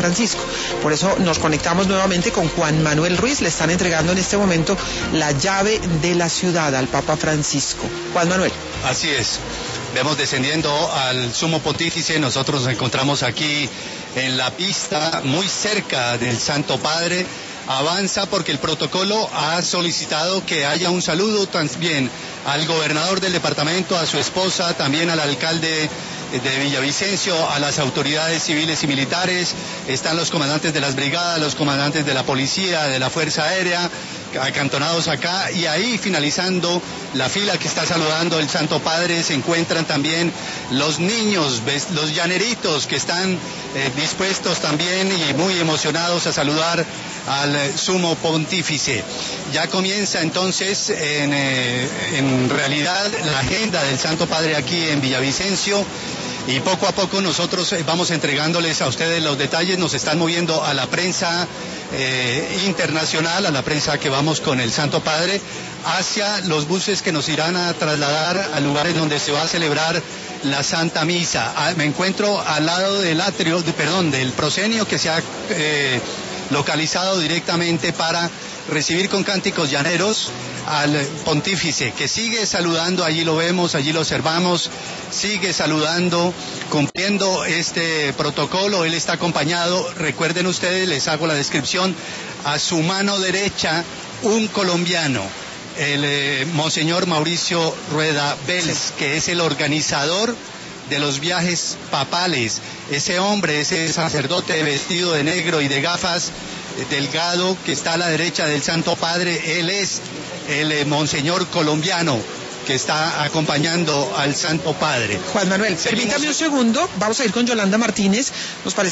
Francisco. Por eso nos conectamos nuevamente con Juan Manuel Ruiz. Le están entregando en este momento la llave de la ciudad al Papa Francisco. Juan Manuel. Así es. Vemos descendiendo al Sumo Pontífice. Nosotros nos encontramos aquí en la pista, muy cerca del Santo Padre. Avanza porque el protocolo ha solicitado que haya un saludo también al gobernador del departamento, a su esposa, también al alcalde de Villavicencio, a las autoridades civiles y militares. Están los comandantes de las brigadas, los comandantes de la policía, de la Fuerza Aérea, acantonados acá, y ahí finalizando la fila que está saludando el Santo Padre se encuentran también los niños, los llaneritos que están dispuestos también y muy emocionados a saludar al Sumo Pontífice. Ya comienza entonces en realidad la agenda del Santo Padre aquí en Villavicencio. Y poco a poco nosotros vamos entregándoles a ustedes los detalles. Nos están moviendo a la prensa internacional, a la prensa que vamos con el Santo Padre, hacia los buses que nos irán a trasladar a lugares donde se va a celebrar la Santa Misa. Me encuentro al lado del atrio, del proscenio que se ha localizado directamente para recibir con cánticos llaneros al pontífice, que sigue saludando. Allí lo vemos, allí lo observamos, sigue saludando, cumpliendo este protocolo. Él está acompañado, recuerden ustedes, les hago la descripción, a su mano derecha un colombiano, el Monseñor Mauricio Rueda Vélez, que es el organizador de los viajes papales. Ese hombre, ese sacerdote vestido de negro y de gafas, delgado, que está a la derecha del Santo Padre, él es el Monseñor colombiano que está acompañando al Santo Padre. Juan Manuel, permítame un segundo, vamos a ir con Yolanda Martínez. Nos parece